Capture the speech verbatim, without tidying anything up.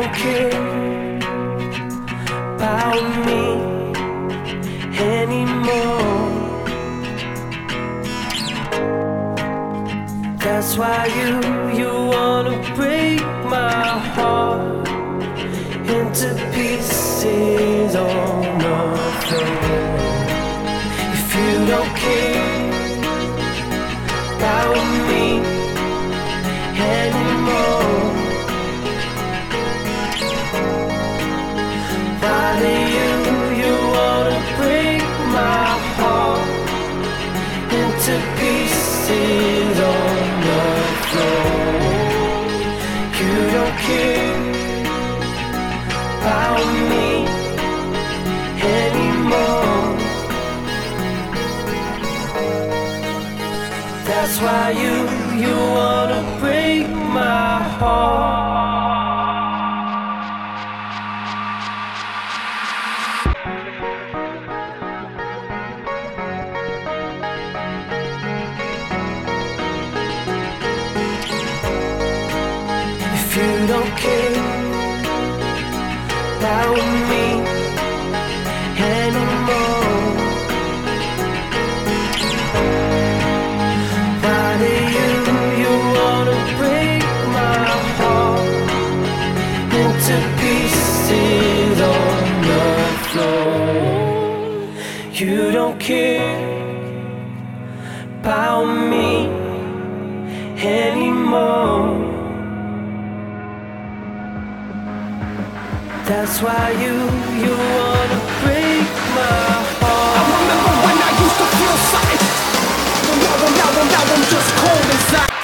don't care about me anymore. That's why you, you wanna break my heart into pieces on the floor. If you don't care about me anymore, why do you, you wanna break my heart into pieces on the floor? You don't care about me anymore. That's why you, you wanna break my heart. If you don't care about me anymore, why do you, you wanna break my heart into pieces on the floor? You don't care about me anymore. That's why you, you wanna break my heart. I remember when I used to feel something, but now, now, now I'm just cold inside.